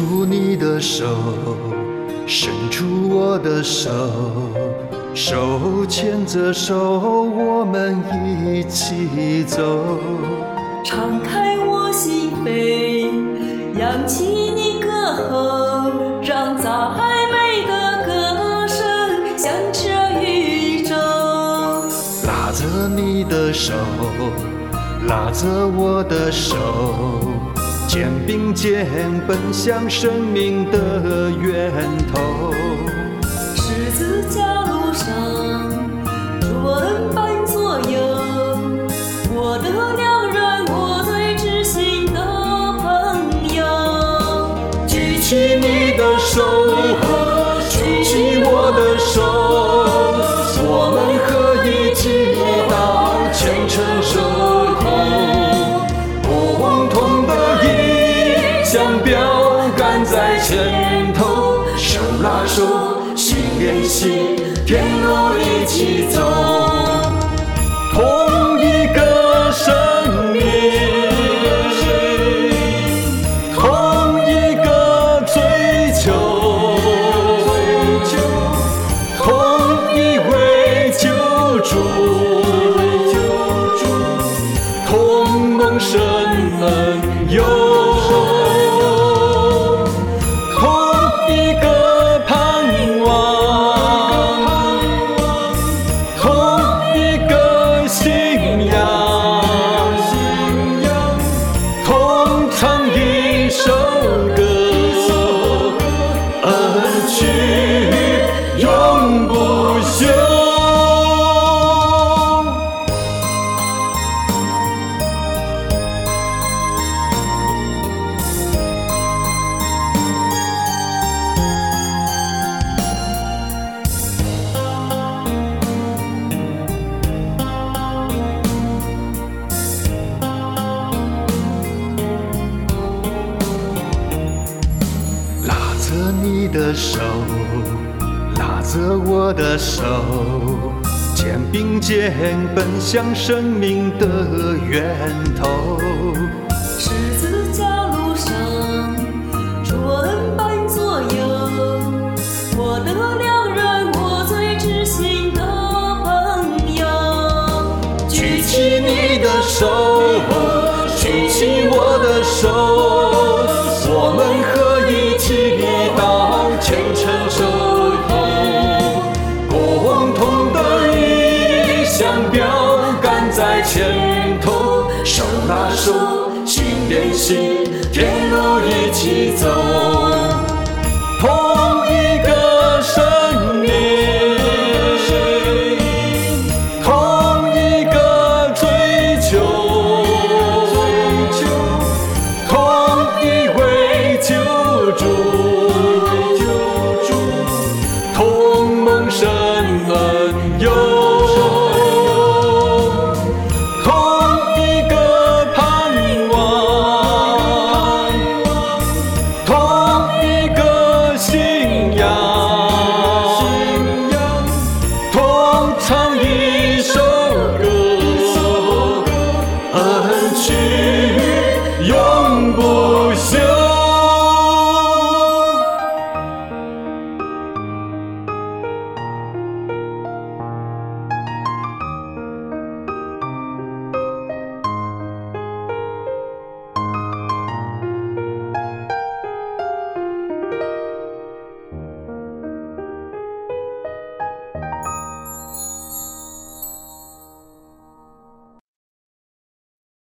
出你的手，伸出我的手，手牵着手，我们一起走。 敞开我心扉，扬起你歌喉，让赞美的歌声响彻宇宙。 拉着你的手，拉着我的手，肩并肩奔向生命的源头。 十字架路上，主恩伴左右，我的良人，我最知心的朋友。 举起你的手，举起我的手，我们合一祈祷，虔诚守候，共同的意向标杆在前头，手拉手，心连心，天路一起走，同一个生命，同一个追求，同一位救主，同蒙神恩佑，同一个盼望，同一个信仰，同唱一首歌，恩曲永不休。拉着你的手，拉着我的手，肩并肩奔向生命的源头。 十字架路上，主恩伴左右，我的良人，我最知心的朋友。 举起你的手，举起我的手，我们合一祈祷，虔诚守候，共同的意向标杆在前头，手拉手，心连心，天路一起走。